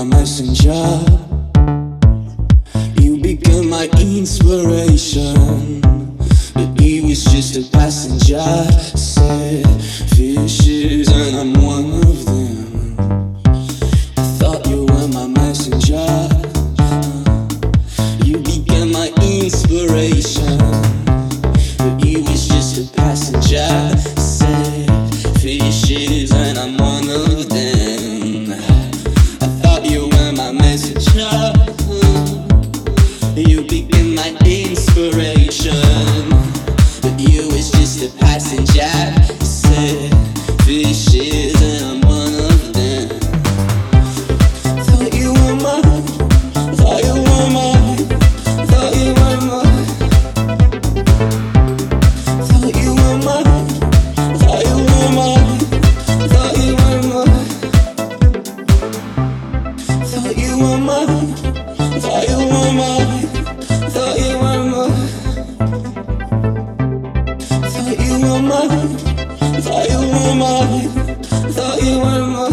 my messenger. You became my inspiration, but he was just a passenger. Said fishes and I'm one of them. I thought you were my messenger. You became my inspiration, but he was just a passenger. Said fishes and I'm one of them. I thought you were my messenger. You became my inspiration, but you was just a passenger. Said fishes and I'm one of them. Thought you were mine, thought you were mine, thought you were mine. Thought you were mine, thought you were mine, thought you were mine. Thought you were mine, thought you were mine, thought you were mine. Thought you were mine, thought you were mine, thought you were mine.